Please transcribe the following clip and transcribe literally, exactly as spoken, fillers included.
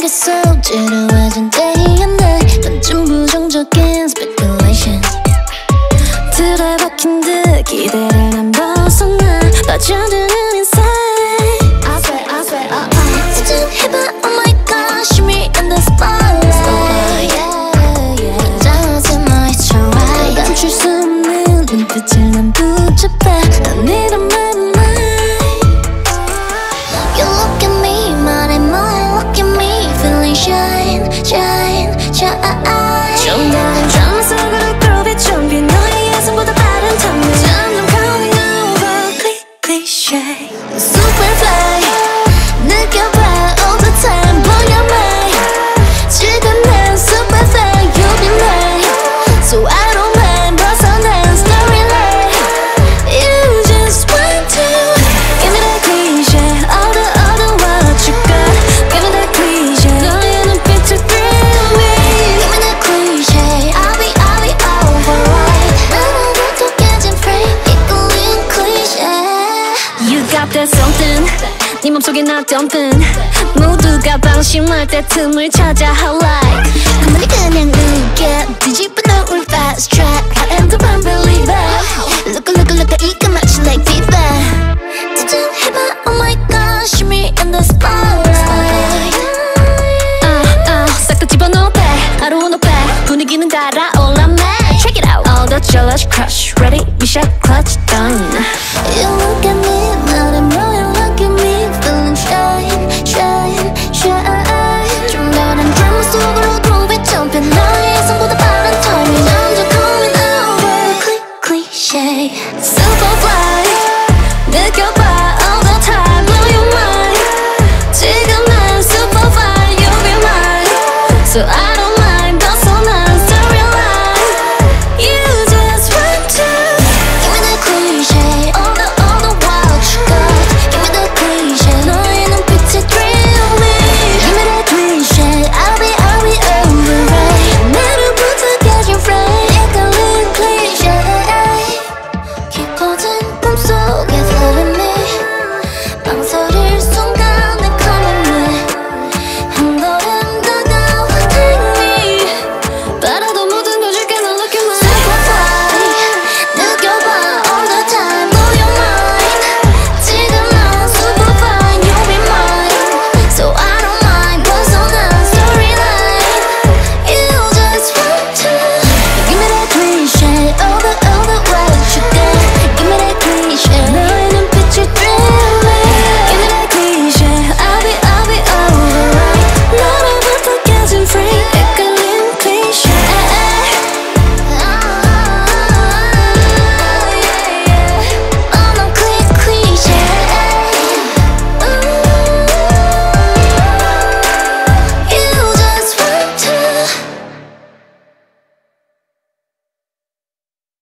계속 지루해진 day and night. 반쯤 부정적인 speculation. 틀에 박힌 듯 기대를 안 벗어나 빠져드는 insight. I swear, I swear, uh, uh. 수준해봐, oh my god, see me in the spotlight. Yeah, yeah. 짜증 마, it's alright. 감출 수 없는 눈빛을 난 붙잡아. 난 이런 말 mind. You look at me, 말해 뭐해, look at me, feeling shine, shine, shine. 좀 다른 드라마 속으로 끌어비 좀비 너의 예상보다 빠른 timing. 점점 coming over, cliché. Superfly, 느껴봐 all the time, blow your mind. 지금 난 superfly, you'll be mine. So I don't mind, 벗어난 storyline. You just want to give me that cliché, all the other what you got. Give me that cliché, 너의 눈빛을 thrill me. Give me that cliché, I'll be, I'll be alright. 나는 어떻게든 frame, 이끌린 cliché. You got that something, 네 맘속에 나 dumping. 모두가 방심할 때 틈을 찾아 highlight. 가만히 그냥 느껴 뒤집어 놓을 fast track. I am the one believer. Look, look, look, 이거 마치 like fever. 도전해봐, oh my god, see me in the spotlight. Uh, uh, 싹 다 집어넣어 back, 하루 no back. 분위기는 달아올라 man. Check it out, all the jealous crush. Ready, we shot clutch done. You look at me, 말해 뭐해, look at me, feeling shine, shine, shine. 좀 다른 드라마 속으로 groovy jumping. 너의 예상보다 빠른 timing. 점점 coming over, cliché. Superfly, 느껴봐 all the time, blow your mind. 지금 난 superfly, you'll be mine. So I